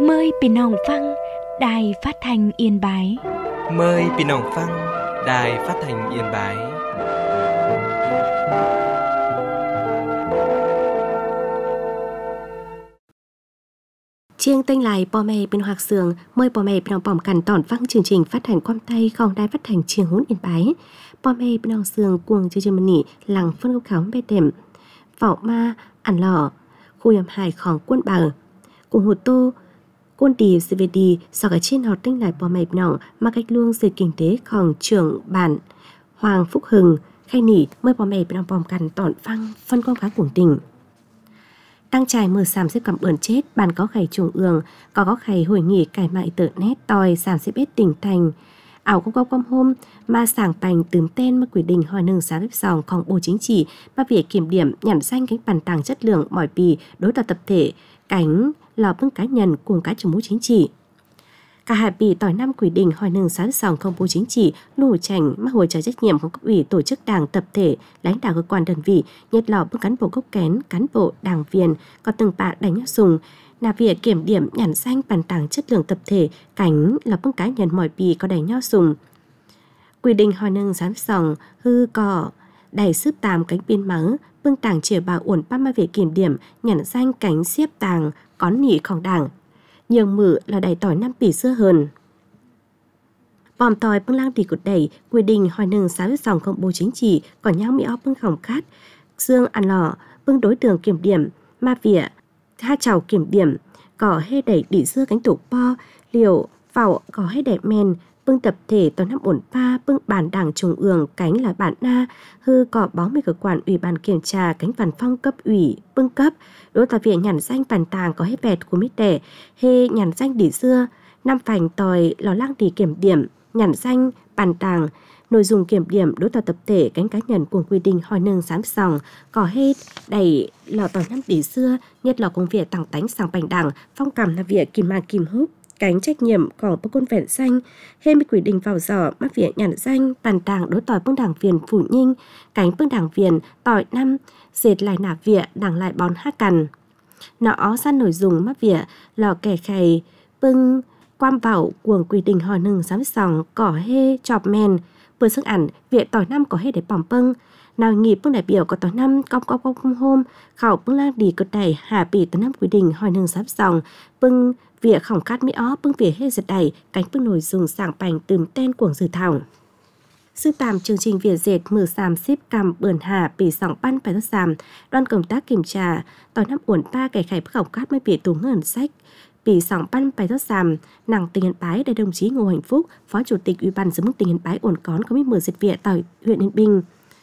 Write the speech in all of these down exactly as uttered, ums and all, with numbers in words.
Mờiพี่น้องฟังđài phát thanh Yên Bái. Mời พี่น้องฟัง đài phát thanh Yên Bái. Chiêng tênh lại bò mẹ bên Hoạt Sường mời bò mẹ bên ông bỏm cằn tỏn văng chương trình phát hành quam tay không đài phát hành chiêng hún Yên Bái. Bò mẹ bên ông Sường cuồng chương trình nỉ lằng phân gốc kháo bê đệm vỏ ma ăn lò khu yểm hảiของquân bờ cùng hồ tô quân đi xê vê đê sau cái trên họ tênh lại bò mẹ bên ông mà cách luông sự kinh tếของtrưởng bản Hoàng Phúc Hưng khai nỉ mời bò mẹ bên ông bỏm cằn tỏn văng phân quang phá cuồng tình. Đăng trải mở sàm xếp cầm ươn chết, bàn có khải trung ương, có có khải hội nghị cải mại tợ nét tòi sàm xếp bết tỉnh thành. Ảo có có quam hôm, mà sảng bành tướm tên mà quy định hỏi nâng sáng xếp sòng còn bộ chính trị, mà việc kiểm điểm nhận danh cánh bàn tàng chất lượng mỏi bì đối tạo tập thể, cánh lò bưng cá nhân cùng cá chủ mũ chính trị. Cả hai bị tỏi năm quy định hỏi nâng sáng sòng công bố chính trị, lù chảnh mắc hồi trở trách nhiệm của cấp ủy tổ chức đảng tập thể, lãnh đạo cơ quan đơn vị, nhất lò bưng cán bộ gốc kén, cán bộ, đảng viên, có từng bạ đánh nhau sùng, là việc kiểm điểm nhận danh bàn tàng chất lượng tập thể, cánh lò bưng cá nhân mỏi bì có đánh nhau sùng. Quy định hỏi nâng sáng sòng hư cỏ, đẩy sức tàm cánh biên mắng, bưng tàng chìa bà uổng ba mươi việc kiểm điểm, nhận danh cánh xiếp tàng, cón nỉของđảng. Nhiều mử là đầy tỏi năm tỷ xưa hơn. Bòm tỏi bưng lang tỷ cụt đẩy, quy định hỏi nâng sáu mươi sòng công bố chính trị, còn nhau mỹ óc bưng khổng khát, dương ăn lò, bưng đối tượng kiểm điểm, ma vỉa, ha chào kiểm điểm, cỏ hê đẩy đỉ xưa cánh tổ po, liều, phảo, cỏ hê đẩy men, bưng tập thể tòa năm ổn pa, bưng bản đảng trung ương, cánh là bản na, hư cỏ báo mê cơ quan ủy ban kiểm tra, cánh văn phong cấp ủy, bưng cấp, đối tòa viện nhằn danh bàn tàng có hết vẹt của mít đẻ, hê nhằn danh đỉ xưa, năm phành tòi lò lang đỉ kiểm điểm, nhằn danh bàn tàng, nội dung kiểm điểm đối tòa tập thể cánh cá nhân cùng quy định hỏi nâng sám sòng, có hết đẩy lò tòi năm đỉ xưa, nhất lò công việc tàng tánh sang bành đảng, phong cảm là việc kìm mà kìm hút. Cánh trách nhiệm của bức quân vẹn xanh, hê mi quy định vào giỏ mắc viện nhằn danh, bàn tàng đối tỏi bưng đảng viên phủ nhinh, cánh bưng đảng viên tỏi năm, dệt lại nả vịa đảng lại bón hát cằn. Nó ra nội dung mắc vịa, lò kẻ khầy, bưng quam vào cuồng quy định hỏi nâng sám sòng, cỏ hê, chọp men, vừa sức ảnh, vịa tỏi năm có hê để bỏng bưng. Nào nhịp bưng đại biểu có tỏi năm, cong cong cong hôm, khảo bưng lang đi cực đẩy, hạ bị tỏi năm quy định hỏi nâng sám sòng, bưng việc khổng khát mỹ ó bưng vỉa hết giật đẩy cánh bưng nội dung sảng bành tùm tên cuồng dự thảo. Sư tàm chương trình việc dệt mở sàm xếp cằm bườn hà bị sòng ban phải rất sàm đoàn công tác kiểm tra tỏi năm uẩn ba kẻ khải khổng khát mới bị tù ngân sách bị sòng ban phải rất sàm nàng tình Yên Bái đại đồng chí Ngô Hạnh Phúc phó chủ tịch ủy ban giám đốc tỉnh Yên Bái ổn cón có biết mở dệt vỉa tại huyện Yên Bình.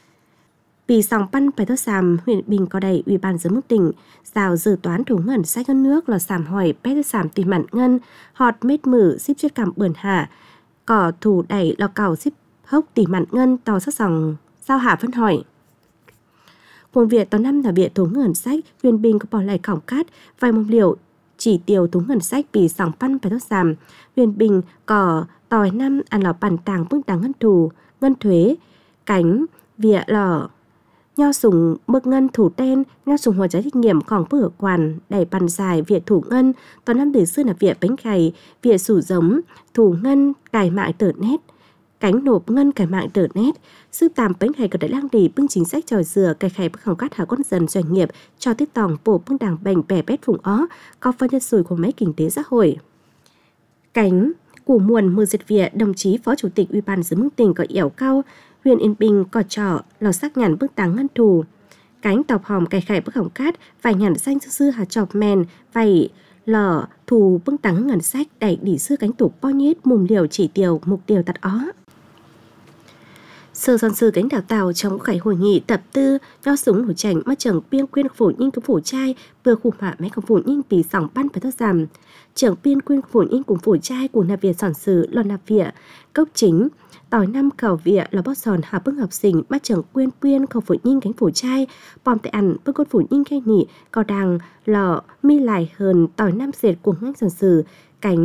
Vì sòng pan phải thốt sàm, huyện Bình có đầy ủy ban giám đốc tỉnh, rào dự toán thủ ngân sách ngân nước là sàm hỏi bét sàm tìm mặn ngân, họt mết mử xíp chuyết cảm bườn hạ, cỏ thủ đẩy lò cào xíp hốc tìm mặn ngân tàu sắc sòng, sao hạ phân hỏi. Cùng việc tàu năm là việc thủ ngân sách, huyện Bình có bỏ lại khổng cát, vài mông liều chỉ tiêu thủ ngân sách vì sòng pan phải thốt sàm, huyện Bình có tòi năm ăn lò bàn tàng bưng tàng ngân thù, ngân thuế, cánh, vỉa lò, nho sùng mực ngân thủ tên, nho sùng hòa giá trách nhiệm còn bữa quản, đẩy bàn dài việc thủ ngân, toàn năm từ xưa là việc bánh khày, việc sủ giống, thủ ngân, cải mạng tờ nét, cánh nộp ngân cải mạng tờ nét, sư tàm bánh khày có đại lang đi bưng chính sách tròi dừa, cải khày bức hỏng cát hạ con dần doanh nghiệp, cho tiết tòng bổ bưng đảng bành bè bét phùng ó, có phân nhân sùi của mấy kinh tế xã hội. Cánh của muôn mưa diệt vỉa, đồng chí phó chủ tịch ủy ban giám đốc tỉnh có yểu cao, huyện Yên Bình có trọ lò sắc nhằn bức tàng ngân thù, cánh tọc hòm cày khải bức hỏng cát vài nhằn xanh sư sư hà chọc men vài lò thù bức tàng ngân sách đẩy đỉ sư cánh tủ po nhết mùm liều chỉ tiêu mục tiêu tắt ó. Sơ dân sư cánh đào tàu trong khải hội nghị tập tư nho súng nổi chảnh mà trưởng biên quyên phủ nhinh của phủ trai vừa khủng hạ mấy của phủ nhinh bị sòng ban phải thất giảm trưởng biên quyên phủ nhinh cùng phủ trai của nạp việt sòn sử lòn nạp vỉa cốc chính tỏi năm khẩu vỉa là bót sòn hạ bưng học sinh mà trưởng quyên quyên khẩu phủ nhinh cánh phủ trai bòm tại ăn bưng cốt phủ nhinh khai nỉ có đàng lò mi lại hơn tỏi năm dệt của ngang sòn sử cánh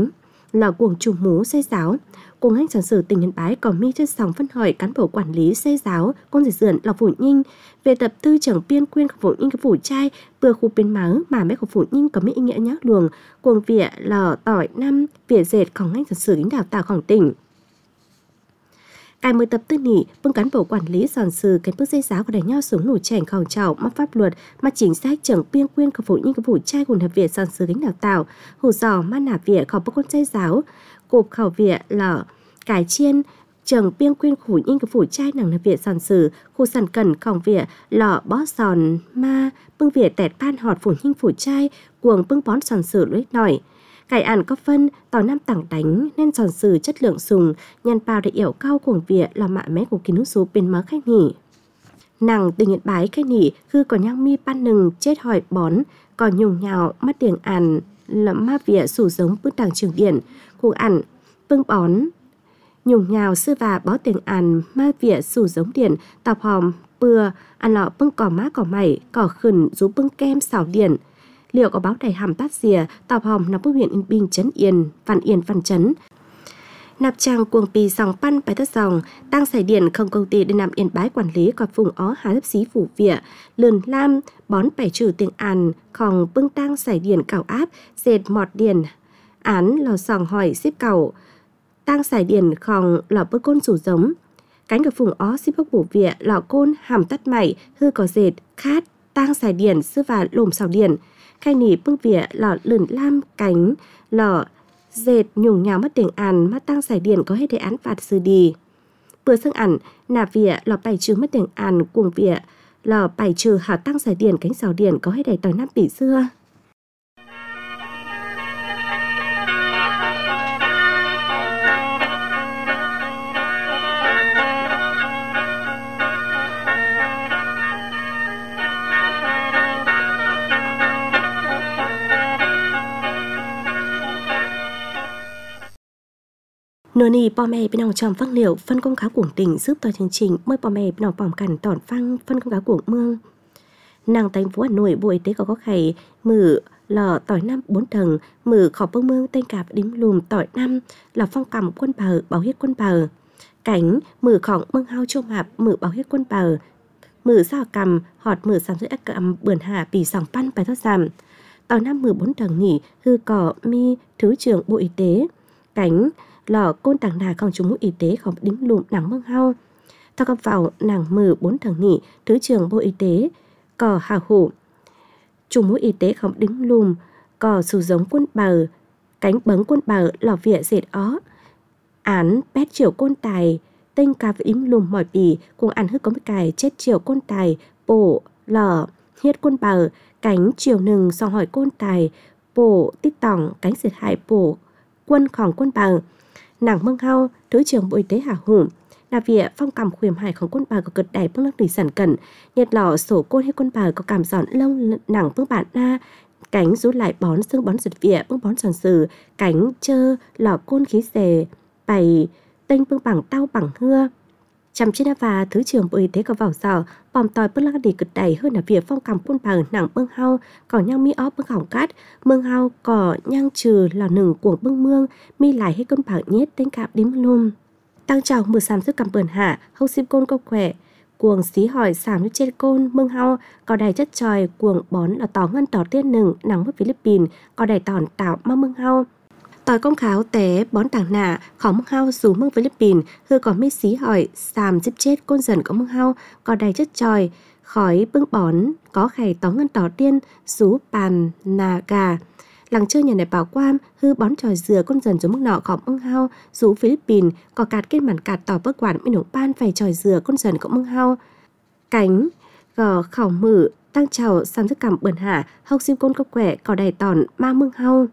là cuồng chủ mú xây giáo. Cùng anh sản sử tỉnh Yên Bái còn mi trên sòng phân hỏi cán bộ quản lý xây giáo con dịch dườn lọc phủ nhinh về tập tư trưởng biên quyên của phủ nhinh cái phủ trai bừa khu biến máu mà mấy của phủ nhinh có mấy ý nghĩa nhắc luồng cuồng vỉa là tỏi năm vỉa dệtของanh sản sử lính đào tạoของtỉnh. Cái mới tập tư nỉ bưng cán bộ quản lý sản sử cái bước xây giáo của đánh nhau xuống nổ chèn khẩu trào mắc pháp luật mà chính sách trưởng biên quyên của phủ nhinh cái phủ trai của hợp viện sản sử lính đào tạo hủ giò mà nả vỉa khỏi bức con xây giáo cột khẩu vỉa là cải chiên trường biên quyên phủ nhinh cái phủ trai nàng là viện sản sử khu sản cần khổng vỉa lọ bó giòn ma bưng vỉa tẹt pan họt phủ nhinh phủ trai cuồng bưng bón sản sử lưỡi nổi cải ản có phân tỏ năm tảng đánh nên sản sử chất lượng sùng nhàn bao để yểu cao cuồng vỉa là mạ mé của kín số bên mớ khách nhỉ nàng tình Yên Bái khách nhỉ khư còn nhang mi pan nừng chết hỏi bón còn nhung nhào mắt tiếng ản là ma vỉa sủ giống bưng đảng trường điển khu ản bưng bón nhung nhào sư và bó tiền àn ma vỉa sủ giống điển tạp hòm bừa ăn lọ bưng cỏ má cỏ mày cỏ khẩn rú bưng kem xảo điển liệu có báo đầy hàm tát dìa tạp hòm nằm bưng huyện Yên Bình trấn Yên văn Yên văn trấn nạp trang cuồng pì dòng pan bài thất dòng tăng xài điển không công ty để nằm Yên Bái quản lý còn vùng ó hà thấp xí phủ vỉa lườn lam bón bảy trừ tiền àn khòng bưng tăng xài điển cào áp dệt mọt điển án lò sòng hỏi xếp cầu tăng xài điển khòng lò bơ côn rủ giống cánh của vùng ó xếp bốc bổ vỉa lò côn hàm tắt mày hư có dệt khát tăng xài điển sư và lồm xào điển khai nỉ bưng vỉa lò lườn lam cánh lò dệt nhung nhào mất tiền àn mắt tăng xài điển có hết đề án phạt xử đi vừa xưng ẩn nà vỉa lò bảy trừ mất tiền àn cuồng vỉa lò bảy trừ hảo tăng xài điển cánh xào điển có hết đề tỏi năm tỷ xưa. Nửa nì bò mè bên ông tròm phăng liệu phân công cáo cuồng tỉnh giúp tòa chương trình mới bò mè bên ông bỏng cằn tỏn phăng phân công cáo cuồng mương nàng thành phố Hà Nội Bộ Y tế có có khẩy mử lò tỏi năm bốn tầng mử khỏ bông mương tên cạp đím lùm tỏi năm là phong cầm quân bờ bảo huyết quân bờ cảnh mử khỏng mương hao chôm hạp mử bảo huyết quân bờ mử sao cầm họt mử sản xuất ác cầm bươn hà bì sòng pan bài thoát giảm tỏi năm mử bốn tầng nghỉ hư cỏ mi thứ trưởng Bộ Y tế cảnh lò côn tàng đà không trúng mũi y tế không đính lùm nắng mương hao thao cấp vào nàng mừ bốn thằng nghỉ thứ trưởng Bộ Y tế cò hào hủ trúng mũi y tế không đính lùm cò sù giống quân bờ cánh bấng quân bờ lò vỉa dệt ó án pét chiều côn tài tinh cà với ím lùm mỏi bì cùng ăn hức có mấy cài chết chiều côn tài bổ lò hiết quân bờ cánh chiều nừng song hỏi côn tài bổ tích tỏng cánh diệt hại bổ quân khỏng quân bờ nàng mương hao thứ trưởng Bộ Y tế hào hủ là vỉa phong cầm khuyềm hảiของquân bờ có cực đẩy bước lắc đỉ sản cẩn nhiệt lò sổ côn hay quân bờ có cảm giòn lông nặng bước bản na cánh rút lại bón xương bón giật vỉa bước bón sòn sừ cánh chơ lò côn khí xề bày tênh bước bằng tao bằng hưa chăm trên và thứ trưởng Bộ Y tế có vào giò bòm tòi bước lắc đỉ cực đẩy hơn là vỉa phong cầm quân bờ nặng bưng hao còn nhang mi ó bưng hỏng cát mương hao cỏ nhang trừ lò nừng cuồng bưng mương mi lại hết quân bờ nhét tên cạp đím lùm tăng trào mưa sàm sức cầm bờn hạ hâu sim côn câu khỏe cuồng xí hỏi sàm như trên côn mương hao có đầy chất tròi cuồng bón là tỏ ngân tỏ tiên nừng nắng với Philippines có đầy tòn tạo mang mương hao tỏi công kháo té bón tảng nạ khó mương hao dù mương Philippines hư có mấy xí hỏi sàm giết chết côn dần có mương hao có đầy chất tròi khói bưng bón có khẩy tó ngân tỏ tiên rú bàn nà gà làng chơi nhà này bảo quam hư bón tròi dừa con dần xuống mức nọ khỏng mương hao rú Philippines có cạt kết màn cạt tỏ bớt quản bên nổng ban phải tròi dừa con dần có mương hao cánh gò khảo mử tăng trào sàm thức cảm bờn hạ hốc sim côn cốc quẻ có đầy tòn ma mương hao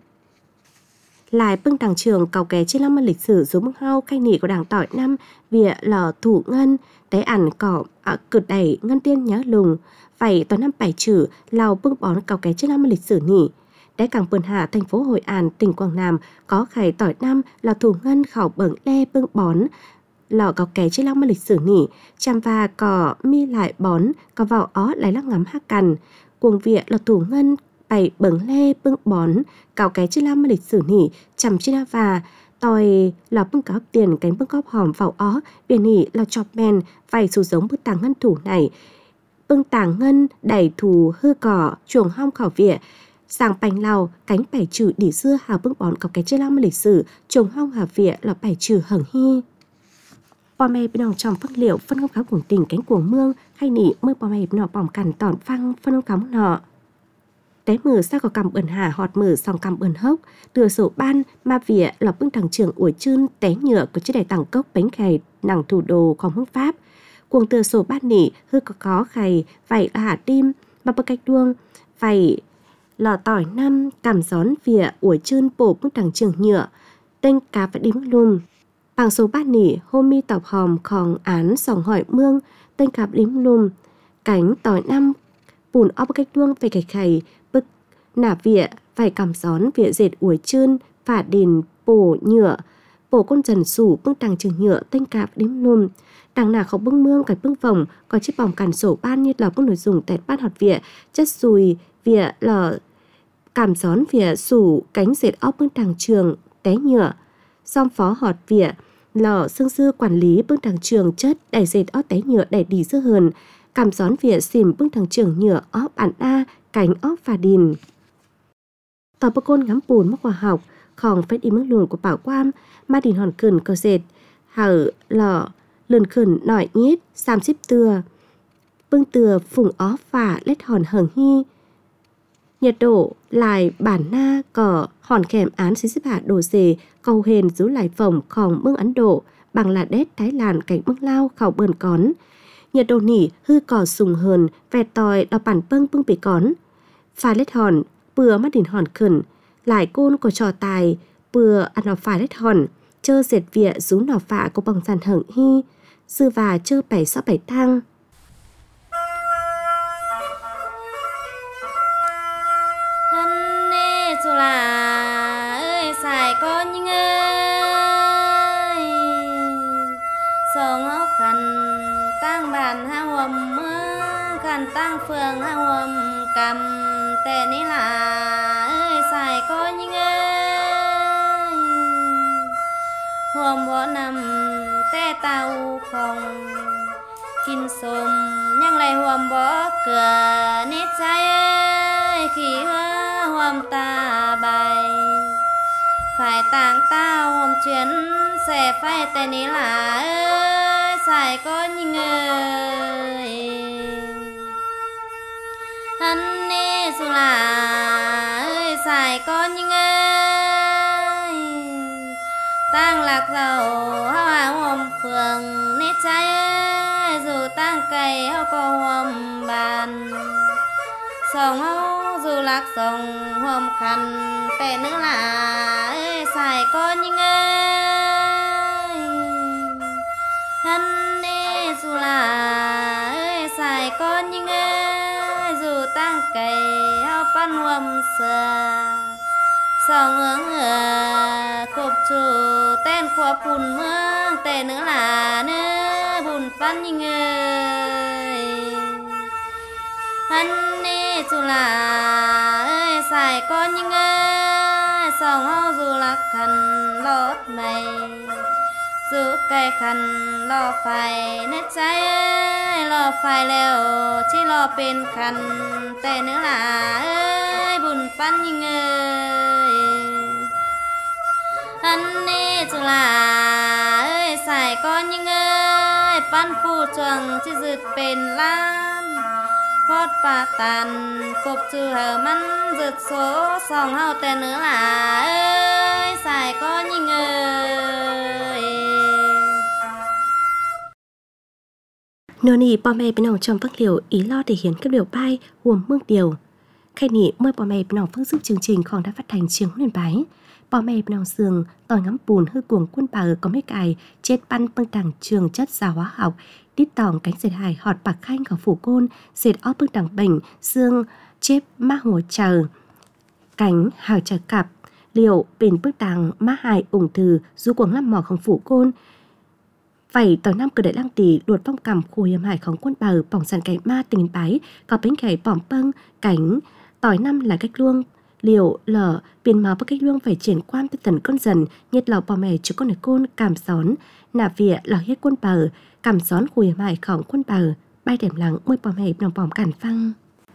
lại bưng đảng trường cầu kè trên năm lịch sử số mương hao canh nỉ của đảng tỏi năm vỉa lò thủ ngân té ẩn cỏ à, cực đẩy ngân tiên nhá lùng phải toàn năm bảy chữ lào bưng bón cầu kè trên năm lịch sử nỉ đáy cảng Pườn Hạ thành phố Hội An tỉnh Quảng Nam có khải tỏi năm là thủ ngân khảo bẩn le bưng bón lò có kè trên năm lịch sử nỉ chăm và cỏ mi lại bón có vào ó lại lắc ngắm hát cằn cuồng vịa là thủ ngân phải bừng lê bưng bón cào cái chữ lam lịch sử nỉ chầm chữ đa và tòi là bưng cáo tiền cánh bưng góp hòm vào ó biển nỉ là chọc men phải số giống bưng tàng ngân thủ này bưng tàng ngân đẩy thù hư cỏ chuồng hong khảo vỉa sang bánh lau cánh bảy trừ đỉ xưa hào bưng bón cào cái chữ lam lịch sử chuồng hong hà vỉa là bảy trừ hởng hy bò mè bên đồng trong phân liệu phân công cáo cuồng tình cánh cuồng mương hay nỉ mưa bò mè bên nọ bỏng cằn tỏn phăng phân công cáo nọ té mờ sao có cầm ẩn hà họt mờ sòng cầm ẩn hốc từ sổ ban ma vỉa lọc bưng thằng trường ủi chưn té nhựa của chiếc đài tàng cốc bánh khày nàng thủ đồ không hướng pháp cuồng từ sổ ban nỉ hư có có khày vậy hà tim mà bơ cách đuông vậy lò tỏi năm cảm gión vỉa ủi chưn bổ bưng thằng trường nhựa tên cá phải đếm lùm bằng số bát nỉ hôm mi tọc hòm khòng án sòng hỏi mương tên cạp đếm lùm cánh tỏi năm bùn óc cách đuông về khẩy khẩy bức nả vỉa phải cầm gión vỉa dệt ủi chưn phả đền bổ nhựa bổ con dần sủ bưng tàng trường nhựa tên cạp đếm lùm đằng nào không bưng mương cái bưng vòng có chiếc bỏng cản sổ ban như là bưng nội dùng tẹt bát họt vỉa chất sùi vỉa lở cảm gión vỉa sủ cánh dệt óc bưng tàng trường té nhựa song phó họt vỉa lò xương dư quản lý bưng thằng trường chất đẩy dệt ót té nhựa đẩy đi dư hờn cảm gión vỉa xìm bưng thằng trường nhựa óp bản a cánh óp và đình tỏ bơ côn ngắm bùn mốc hòa học khòng phải đi mức luồng của bảo quam ma đình hòn cườn cờ dệt hở lò lườn khẩn nỏi nhít xàm xíp từa bưng từa phùng ó phả lết hòn hờn hy nhiệt độ lại bản na cỏ hòn kèm án xí xếp hạ đồ dề cầu hền rú lại phồng khòng mương Ấn Độ bằng là đét Thái Lan cảnh mương lao khảo bờn cón nhiệt độ nỉ hư cỏ sùng hờn vẹt tòi đọc bản bưng bưng bì cón phá lết hòn bừa mắt đỉnh hòn khẩn lại côn của trò tài bừa ăn nó phá lết hòn chơ dệt vịa rú nỏ phạ của bằng sàn hởng hy sư và chơ bảy sáu bảy thang dù là ơi xài con nhưng ơi sổ ngó khăn tăng bàn ha hòm mưa khăn tăng phường ha hòm cầm tè ní là ơi xài con nhưng ơi hòm bỏ nằm tè tàu không kinh xôm nhang lại hòm bỏ cửa nét trái ơi khi hứa hòm ta bài phải tàng tao hòm chuyến sẽ phải tên ní là ơi xài có những ơi hắn nê dù là ơi xài có những ơi tang lạc dầu hoa hòm phường nét trái ơi dù tang cây hao có hòm bàn sòng hao dù lạc sòng hòm khăn tè nữa là ơi xài có những ơi hắn nê dù là ơi xài có những ơi dù tang cây hao pan hòm sờ sòng hướng ở cột chủ tên khoa bùn mương tè nữa là nữa bùn pan những ơi hắn nê dù là ơi xài có những ơi sòng hao dù là khăn lót mày dù cây khăn lo phải nét trái ơi lo phải leo chỉ lo bên khăn tè nữa là ơi bùn pan những ơi hắn nê dù là ơi xài có những ơi pan phu chuồng chỉ dứt bên lan phót bà tàn cộp trừ hờ mắn rực số sòng hao tên nữa là ơi xài có những ơi nô nì bò mè bên nòng trong vắc liều ý lo thể hiện các điều bài huồm mương điều khai nị mời bò mè bên nòng phương giúp chương trình còn đã phát thành chiếng lên bái bò mè bên nòng giường tỏi ngắm bùn hư cuồng quân bà ở có mấy cài chết pan bưng tàng trường chất giáo hóa học đít tòng cánh dệt hài họt bạc khanh của phủ côn dệt óp bưng tàng bệnh xương chép má hồ chờ cánh hào chờ cặp liệu bền bức tàng má hài ủng từ du cuồng lắm mò không phủ côn vậy tỏi năm cờ đại lang tỷ luột phong cầm khu hiểm hảiของquân bờ bỏng sàn cảnh ma tình bái có bánh cày bỏng bâng cảnh tỏi năm là cách luông liều lở biển máu với cách luông phải triển quan tới tần con dần nhiệt lò bò mè chú con này côn cảm xón nà vỉa lò hết quân bờ cảm xón hùi mải khỏng quân bờ bay đềm lắng môi bò mè nòng bòm cản phăng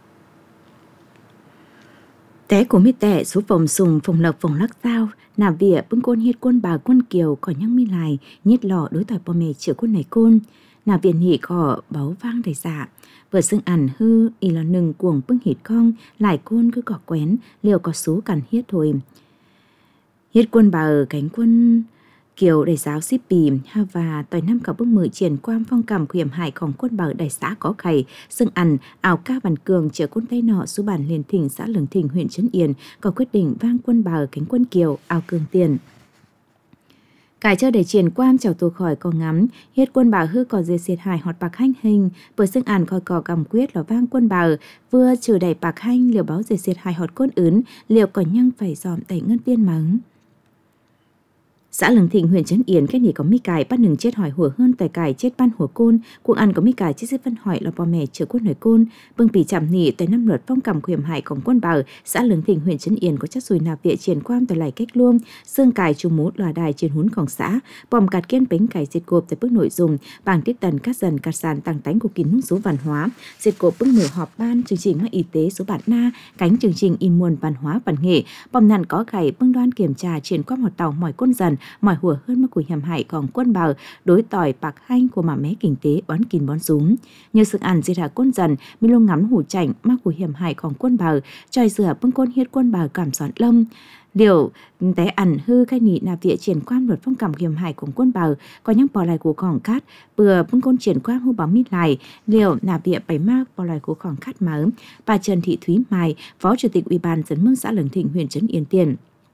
té của mi tẻ số phòng sùng phòng lộc phòng lắc sao nà vỉa bưng côn hiết quân bà quân kiều có nhăng mi lại nhiệt lò đối tỏi bò mè chữa quân này côn nà viện hỉ cỏ báu vang đầy dạ vừa xưng ẩn hư y là nừng cuồng bưng hít con lại côn cứ cỏ quén liều có số cằn hiết thôi hiết quân bà ở cánh quân kiều đầy giáo xíp bì ha và tỏi năm cả bưng mười triển quam phong cảm khuyểm hạiของquân bà đầy xã có khẩy xưng ẩn ảo ca bản cường chở quân tay nọ số bản liền thỉnh xã Lương Thỉnh huyện Trấn Yên có quyết định vang quân bà ở cánh quân kiều ảo cường tiền cải chơi để triển quan chào tù khỏi có ngắm hiết quân bà hư có dê xiết hài họt bạc hanh hình bởi xưng ản khỏi cỏ cầm quyết là vang quân bà vừa trừ đẩy bạc hanh liều báo dê xiết hài họt côn ướn liều có nhăng phải dòm tẩy ngân tiên mắng xã Lương Thỉnh huyện Trấn Yên cái này có mi cải bắt nừng chết hỏi hùa hơn tại cải chết ban hùa côn cuộc ăn có mi cải chết xếp phân hỏi là bò mẹ chữa quân hỏi côn bưng bì chạm nỉ tại năm luật phong cảm khuyểm hạiของquân bà xã Lương Thỉnh huyện Trấn Yên có chất sùi nạp viện triển quan tại lại cách luông xương cải trù mút lòa đài trên húnของxã bòm cạt kiên bánh cải diệt cộp tại bước nội dung bảng tiết tần cắt dần cắt sàn tăng tánh của kín số văn hóa diệt cộp bước mở họp ban chương trình mạng y tế số bản na cánh chương trình in muôn văn hóa văn nghệ bòm nàn có gảy bưng đoan kiểm tra triển quan một tàu mỏi quân dần mỏi hùa hơn mức của hiểm hại còn quân bào đối tỏi bạc hanh của mà mé kinh tế bón kín bón súng như sự ăn diệt hạ quân dần mi lông ngắm hủ chảnh mắc của hiểm hại còn quân bào tròi rửa bưng côn hiết quân bào cảm xoắn lâm điều té ẩn hư khai nhị nạp địa triển quan luật phong cảm hiểm hại của quân bào có những bò lại của khỏng cát bừa bưng côn triển quan hô bám mít lại liều nạp địa bảy mác bò lại của khỏng cát máu bà Trần Thị Thúy Mai phó chủ tịch ủy ban dân mương xã Lương Thỉnh huyện Trấn Yên tiền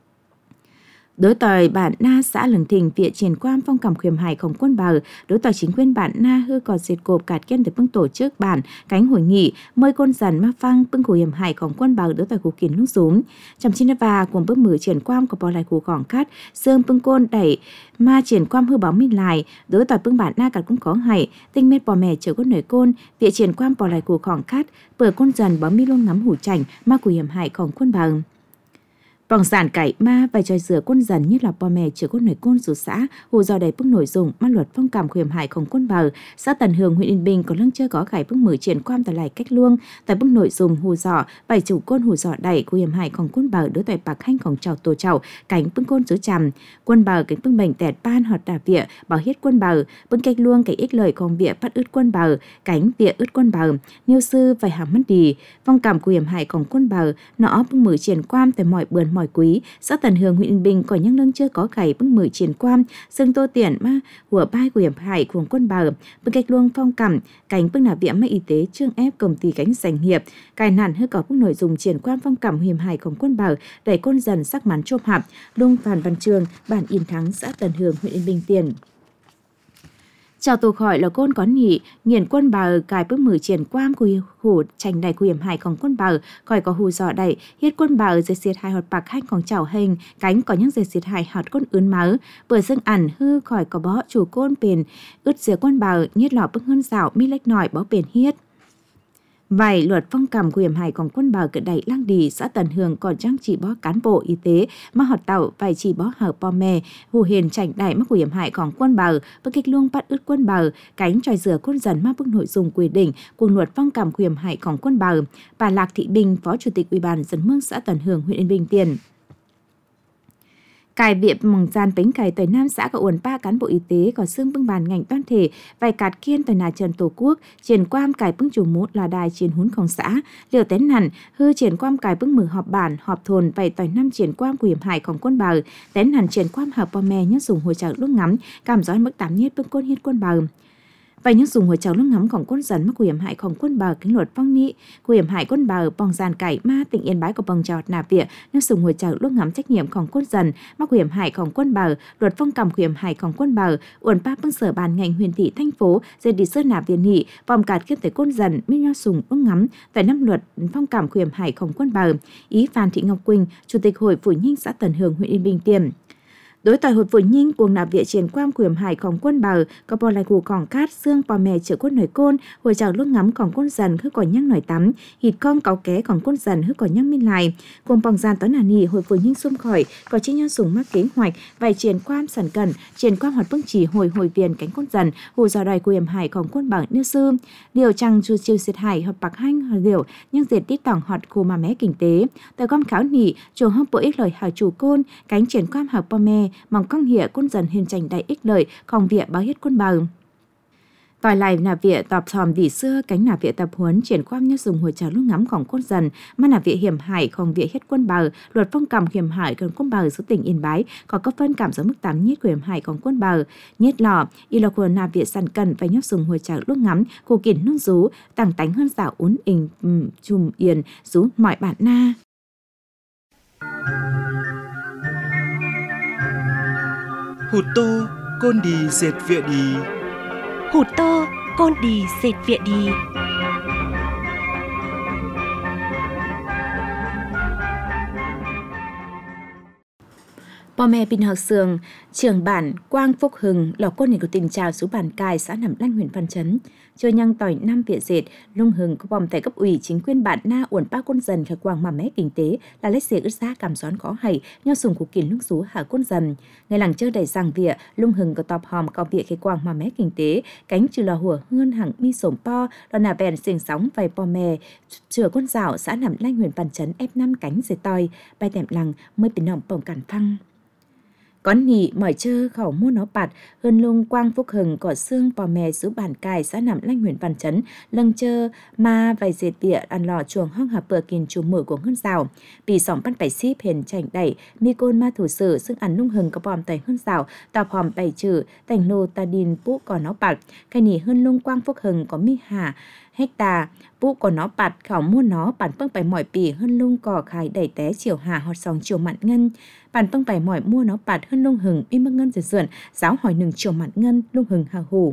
đối tỏi bản na xã Lương Thỉnh viện triển quan phong cảm khuyểm hạiของquân bào đối tỏi chính quyền bản na hư còn diệt cộp cạt kiên từ bưng tổ chức bản cánh hội nghị mời côn dần ma phăng bưng của hiểm hạiของquân bào đối tỏi của kiến lúc xuống trong chín và cùng bước mử triển quan của bò lại của khỏng cát xương bưng côn đẩy ma triển quan hư báo minh lại đối tỏi bưng bản na cạt cũng có hại tinh mết bò mè chở quân nổi côn viện triển quan bò lại của khỏng cát bờ côn dần báo mi luôn ngắm hủ chảnh ma của hiểm hạiของquân bào vòng sản cải ma và tròi rửa quân dần như là bò mè chữa quân nổi côn dù xã hồ dò đầy bức nội dung ma luật phong cảm khuyểm hạiของquân bào xã Tần Hường huyện Yên Bình có lăng chơi có khải bức mở triển quan tại lại cách luông tại bức nội dung hồ dò bảy chủ côn hồ dò đẩy của hiểm hạiของquân bào đối tại bạc hanhของtrào tổ trào cánh bức côn dưới trầm quân bào cánh bức bệnh tẹt ban hoặc đà vịa bảo hết quân bào bức cách luông cái ích lờiของvịa bắt ướt quân bào cánh vịa ướt quân bào niêu sư phải hàm mất đi phong cảm của hiểm hạiของquân bào nó bức mở triển quan tại mọi bườn mọi quý xã Tần Hường huyện Yên Bình có những lưng chưa có khải bưng mười triển quan xương tô tiền ma của bai của hiểm hại của quân bào bưng cách luông phong cảm cánh bưng nạp viện máy y tế trương ép công ty cánh sành hiệp cài nản hơi có bưng nội dung triển quan phong cảm hiểm hại của quân bào đẩy côn dần sắc mắn chôm hạp lung Phan Văn Trường bản Yên Thắng xã Tần Hường huyện Yên Bình tiền chào tù khỏi là côn có nhị nghiền quân bào cài bức mử triển quan của hủ chành đầy của hiểm hạiของquân bào khỏi có hù dọ đẩy hiết quân bào dây xiết hai hột bạc hanhของchảo hình cánh có những dây xiết hai hột côn ướn máu bởi xương ẩn hư khỏi có bó chủ côn bền ướt dìa quân bào nhiết lọ bức hơn dạo mi lách nổi bó bền hiết vài luật phong cảm của hiểm hạiของquân bào cận đẩy lang đi xã Tần Hường còn trang chỉ bó cán bộ y tế mà họt tàu vài chỉ bó hở bò mè hù hiền chảnh đẩy mắc của hiểm hạiของquân bào bức kích luông bắt ướt quân bào cánh tròi rửa quân dần mắc bức nội dung quy định cùng luật phong cảm của hiểm hạiของquân bào bà Lạc Thị Bình phó chủ tịch ủy ban dân mương xã Tần Hường huyện Yên Bình tiền cài việc mong gian bánh cài tời Nam xã có uẩn ba cán bộ y tế có xương bưng bàn ngành toàn thể vài cạt kiên tời nà trần tổ quốc triển quan cài bưng chủ mốt là đài triển húnของxã liều tén hẳn hư triển quan cài bưng mở họp bản họp thôn vài tời năm triển quan của hiểm hạiของquân bào tén hẳn triển quan hợp bò mè nhớ dùng hồi chảo lúc ngắm cảm gió mức tám nhiết bưng côn hiết quân bào và những dùng hồi chảo lúc ngắmของquân dần mắc của hiểm hạiของquân bào kính luật phong nị của hiểm hại quân bào bong gian cải ma tỉnh Yên Bái của bong trọt nạp viện những dùng hồi chảo lúc ngắm trách nhiệmของquân dần mắc của hiểm hạiของquân bào luật phong cảm của hiểm hạiของquân bào uẩn ba bưng sở bàn ngành huyền thị thành phố dây đi sơn nạp viện nị bom cạt kiên tới quân dần mi nho sùng lúc ngắm tại năm luật phong cảm của hiểm hạiของquân bào ý Phan Thị Ngọc Quỳnh chủ tịch hội phụ huynh xã Tần Hường huyện Yên Bình tiền Đối tỏi hột phụ nhinh cuồng nạp viện triển quang quyền hảiของquân bờ có bò lại củ còng cát xương bò mè chữa quân nổi côn hồi chào lúc ngắmของquân dần hư còn nhang nổi tắm hịt con cáo kéของquân dần hư còn nhang minh lại cuồng bòng gian tối nà nì hồi phụ nhinh xung khỏi có chi nhân sùng mắc kế hoạch vài triển quang sản cẩn triển quang hoạt bưng chỉ hồi hồi viền cánh quân dần hù dò đòi quyền hảiของquân bờ nêu sư điều chẳng chu chiêu diệt hải hoặc bạc hanh hoặc điều nhưng diệt tít tỏng họt khu mà mé kinh tế tại con khảo nỉ chuồng hâm bộ ích lời hảo chủ côn cánh triển quang hảo bò mè mong con hiện quân dần hình tranh đại ích lợi còn viện báo hết quân bờ tỏi lại nạp viện tập thòm đỉ xưa cánh nạp viện tập huấn triển quang như dùng hồi chào lúc ngắmของquân dần mà nạp viện hiểm hải còn viện hết quân bờ luật phong cầm hiểm hải gần quân bờ số tỉnh Yên Bái có cấp phân cảm giới mức tám nhiết của hiểm hải còn quân bờ nhiết lò y là của nạp viện sàn cần phải nhóc dùng hồi chào lúc ngắm cô kỉnh nước rú tàng tánh hơn dạo uốn ình um, chùm yên rú mọi bản na. Hụt tô, côn đi dệt viện đi. Hụt tô, côn đi dệt viện đi. Bò mẹ bình học sường, trường bản Quang Phúc Hừng, lò côn này của tình trào số bản cài xã Nằm Lanh huyện Văn Chấn. Chơi nhăng tỏi năm viện dệt, lung hừng có bòm tại cấp ủy chính quyền bản na uẩn ba quân dần khởi quang mà mé kinh tế là lấy xế ướt giá cảm gión khó hay nhau sùng của kiến lung rú hạ quân dần. Ngày làng chơi đầy giang vịa, lung hừng có tọp hòm cao vịa khởi quang mà mé kinh tế, cánh trừ là hùa hơn hàng mi sổm po, đó là bèn xiềng sóng vài bò mè, chừa quân dạo xã Nằm Lanh huyện Văn Chấn ép năm cánh dệt tỏi, bay tèm làng mới bình nòng bổng cản phăng. Con nị mỏi chơ khẩu mua nó bạt hơn lung Quang Phúc Hừng có xương bò mè giữ bản cài xã Nằm Lanh huyện Văn Chấn lâng chơ ma vài dệt địa ăn lò chuồng hong hạp bờ kìn chùm mở của ngân rào bị sỏng bắt bảy ship hiền chảnh đẩy mi côn ma thủ sử xương ăn lung hừng có bòm tẩy hơn rào tạp hòm bảy trừ tành nô ta đìn bú có nó bạt cái nị hơn lung Quang Phúc Hừng có mi hà hecta bú có nó bạt khảo mua nó bản bưng bảy mỏi bì hơn lung cỏ khai đẩy té chiều hà hot sòng chiều mặn ngân bản bưng bảy mỏi mua nó bạt hơn lung hừng im mưng ngân dần dần giáo hỏi nừng chiều mặn ngân lung hừng hà hủ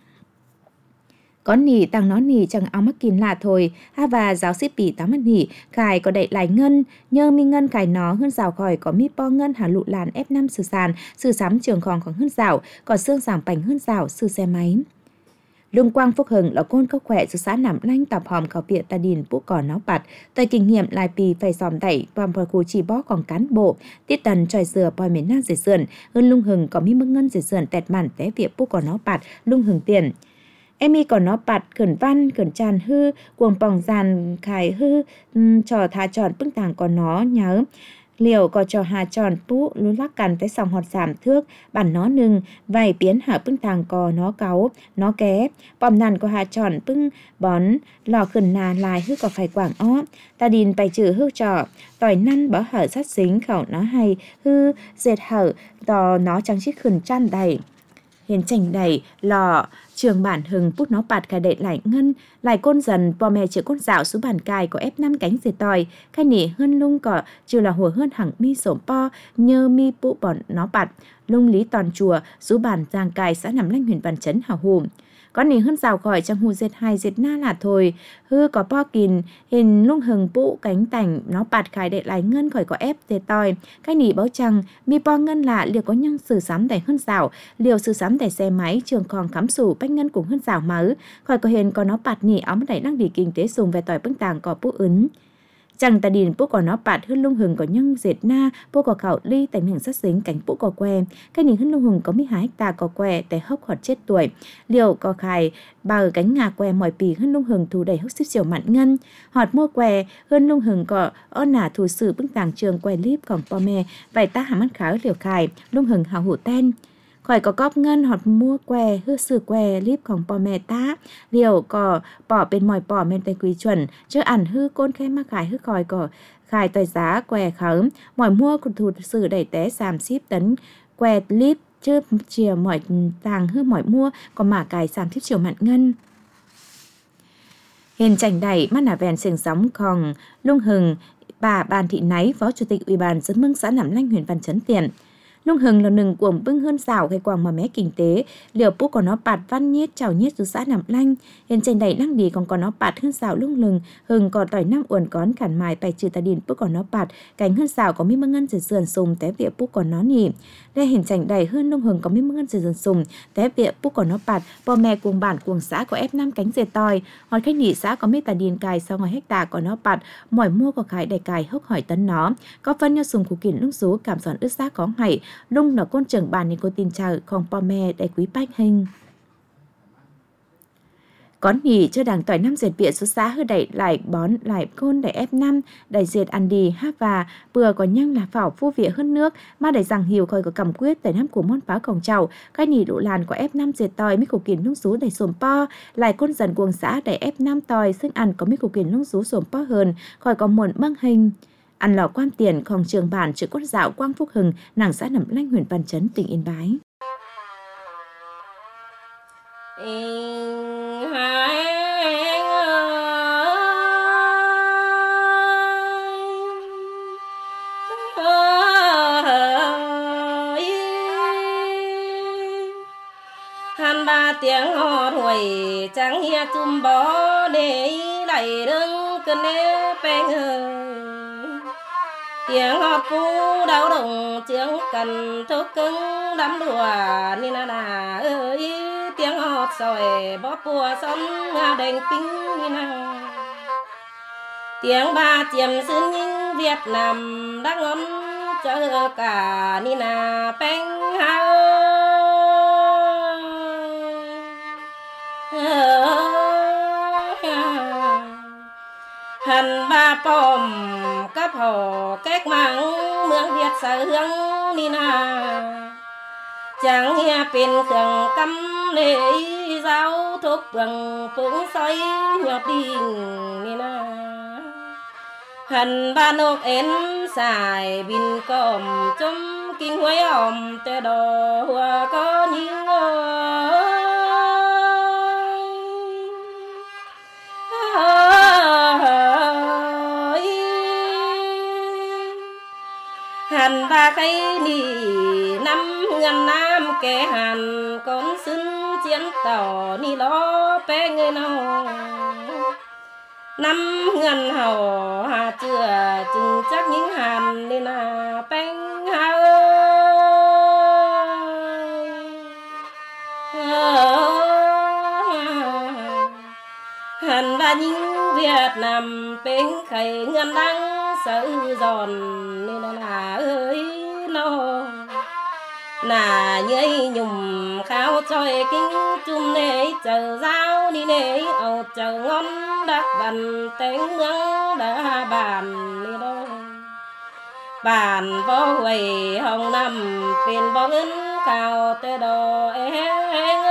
có nỉ tăng nó nỉ chẳng áo mắc kín lạ thôi ha và giáo sĩ bỉ tám mắt nỉ khải có đậy lại ngân nhơ mi ngân khải nó hơn rào khỏi có mi po ngân hà lụ làn ép năm sử sàn sử sám trường còn còn hơn rào có xương giảm bánh hơn rào sử xe máy. Lung Quang Phúc Hừng là côn cấp khỏe từ xã Nằm Lanh tập hòm khảo viện ta điền bú cỏ nó bạt tại kinh nghiệm lại pì phải dòm đẩy vòng vào khu chỉ bó còn cán bộ tiết tần tròi dừa bòi miền nam dệt sườn hơn lung hừng có mi mưng ngân dệt sườn tẹt màn té viện bú cỏ nó bạt lung hừng tiền Emi còn nó bạt khẩn văn khẩn tràn hư cuồng bòng giàn khải hư um, trò thà tròn bức tàng còn nó nhớ liều có cho hà tròn bú lún lắc cằn tới sòng họt giảm thước bản nó nừng vài biến hạ bưng tàng cò nó cáu nó ké bòm nàn có hà tròn bưng bón lò khẩn nà lại hư có phải quảng ó ta đìn bày trừ hư trò tỏi năn bó hở sát xính khẩu nó hay hư dệt hở tò nó trắng chiếc khẩn tràn đầy hiền chành đầy lò trường bản hừng bút nó bạt cài đậy lại ngân lại côn dần bò mè chữa côn dạo xuống bản cài có ép năm cánh dệt tỏi khai nỉ hơn lung cỏ trừ là hùa hơn hẳn mi sổm po nhơ mi bụ bọn nó bạt lung lý toàn chùa xuống bản giang cài xã Nằm Lanh huyện Văn Chấn hào hùm có nỉ hơn rào khỏi trong hù dệt hai dệt na là thôi hư có po kìn hình lung hừng bụ cánh tảnh nó bạt cài đậy lại ngân khỏi có ép dệt tỏi khai nỉ báo chăng mi po ngân lạ liệu có nhăng sử sám đẩy hơn rào liệu sử sám đẩy xe máy trường còn khám sủ bách ngân cùng hơn rào mớ khỏi có hình có nó bạt nỉ áo đẩy năng đi kinh tế dùng về tỏi bưng tàng có bú ứng chẳng ta điền bố có nó bạt hơn lung hừng có nhăng dệt na bố có khảo ly tành hưởng sát dính cánh bố có que cái nỉ hơn lung hừng có mi hái ta có que té hốc hoặc chết tuổi liệu có khai bờ cánh ngà que mỏi pì hơn lung hừng thù đầy hốc xíp chiều mặn ngân họt mua que hơn lung hừng có ôn nả thù sử bưng tàng trường que líp còn po me vài ta hàm ăn kháo liều khai lung hừng hào hủ ten khỏi có cóp ngân hoặc mua que hư sử que lípของปอแม่ตาเดี่ยวก็ปอเป็นหมอยปอเมนแต่กุยชวนเจออันฮื้อก้นแค่มาขายฮื้อคอยก็ขายต่อยgiá que khởiหมอยmuaคุณถูsử đẩy té sàm ship tấn que líp chưa chiều mỏi tàng hư mỏi mua còn mà cài sàm thiếp chiều mặn ngân hình chảnh đẩy mắt nà vèn xiềng sóng còn lung hừng bà Bàn Thị Náy phó chủ tịch ủy ban dân mương xã Nằm Lanh huyện Văn Chấn tiền Lung hừng là nừng cuồng bưng hơn xảo hay quàng mà mé kinh tế, liều bút còn nó bạt văn nhiết chào nhiết dù xã nằm lanh, hiện trên đầy lăng đi còn còn nó bạt hơn xảo lung lừng, hừng còn tỏi năm uẩn cón cản mài bài trừ tà điền bút còn nó bạt, cánh hơn xảo có mi mưng ngân sườn sườn sùng té vịa bút còn nó nỉ. Đây hình chảnh đầy hơn lung hừng có mi mưng ngân sườn sườn sùng té vịa bút còn nó bạt, bò mẹ cuồng bản cuồng xã có ép năm cánh dệt tỏi, hỏi khách nỉ xã có mi tà điền cài sau ngoài hecta còn nó bạt, mỏi mua có khải đầy cài hốc hỏi tấn nó, có phân nhau sùng củ kiển lung số cảm giòn ướt xác có hảy, lung nó côn trưởng bàn nên cô tin chờ không po me đầy quý bách hình. Có nỉ cho đảng tỏi năm dệt bịa số xã hư đẩy lại bón lại côn đẩy ép năm đẩy dệt ăn đi hát và bừa có nhăng là phảo phu vỉa hơn nước mà đẩy rằng hiểu khơi có cầm quyết đẩy năm của món pháo cổng chậu cái nỉ độ làn của ép năm dệt tỏi mấy củ kiển lung số đẩy xồm po lại côn dần cuồng xã đẩy ép năm tỏi sức ăn có mấy củ kiển lung số xồm po hơn khỏi có muộn băng hình. Ăn lò quan tiền không trường bản chữ cốt dạo Quang Phúc Hừng nàng xã Nậm Lanh huyện Văn Chấn tỉnh Yên Bái. Han ba tiếng hò thổi trắng hia chum bó để đẩy đứng cơn nếp beng hơi tiếng hót cú đau đồng tiếng cần thúc cứng đắm đùa ni na na ơi tiếng hót sỏi bó bùa son đành tính ni na tiếng ba chiềm xuyên những Việt Nam đã ngón chờ cả ni na beng ha hành ba pom cấp hồ cách mạng mương Việt sở hướng ni na chẳng nghe bên khương cắm lễ giáo thuốc bằng phúng xoay nhọt đình ni na hành ba nộp ến xài bin còm chấm kinh huế ỏm tê đò hoa có những hàn ba cây nỉ năm ngàn năm kẻ hàn con xứng chiến tỏ ni lo bé người nào năm ngàn hầu hà chưa chừng chắc những hàn nên là bánh hà hàn ba những Việt Nam bên khẩy ngân đắng sợ giòn nên là ơi nó là nhây nhùng khao trời kinh chung nế chờ giao đi nế ầu chờ ngon đắc bàn tiếng nắng đã bàn đi đâu bàn bó huầy hồng năm bên bó ngân cao tê đồ em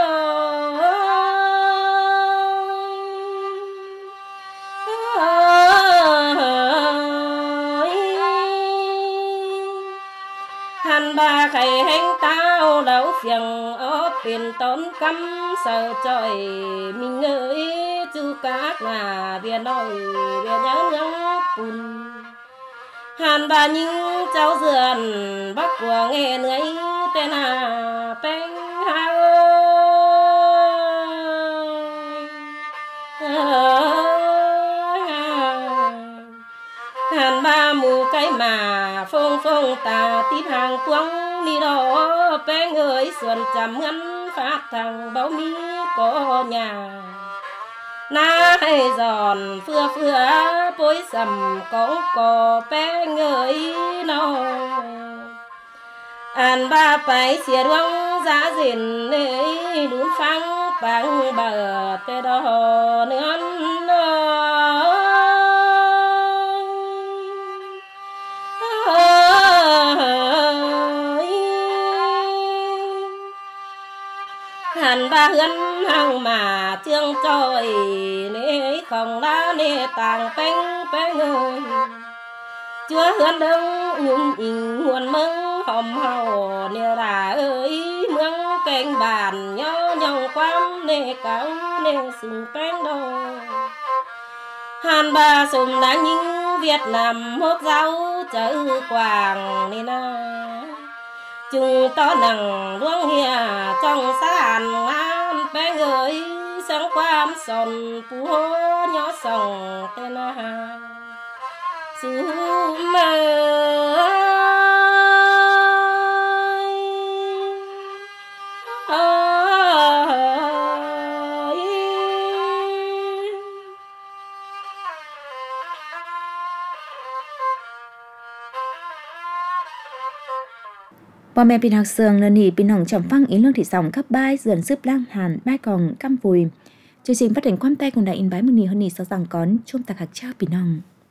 hàn ba khẩy hành tao đấu phiền ở bên tốn cắm sợ trời mình ơi chú các là viên đôi viên nhớ nhớ bùn hàn ba những cháu dườn bắc của nghe người tên là bánh ha hàn ba mù cái mà phong phong tà tiếp hàng quăng đi đó bé người xuân chầm ngân phát thằng báo mi có nhà na hay giòn phưa phưa bối sầm có có bé người nó ăn ba phải xìa đoang giá dền lấy đun phăng bằng bờ tê đó nữa hàn ba hân hăng mà chương trôi nế không đá nế tàng bánh bánh ơi chúa hân đông nhung nhìn nguồn mừng hòm hào nế đà ơi mương canh bàn nhó nhong quám nế cáo nế sừng bánh đôi hàn ba sùm đã những Việt Nam hốt giáo chữ quàng nế na chung to nặng luông hìa trong sàn ngàn bé người sáng quam sòn phú hô nhỏ sòng tên hà su mơ Bò mẹ pin học sườn lần nỉ pin hồng trọng phăng ý lương thị sòng các bài dần xếp lang hàn bài còn căm vùi chương trình phát triển quan tay cùng đại in bái một nỉ hơn nỉ sau rằng con chung tạc hạt trao pin hồng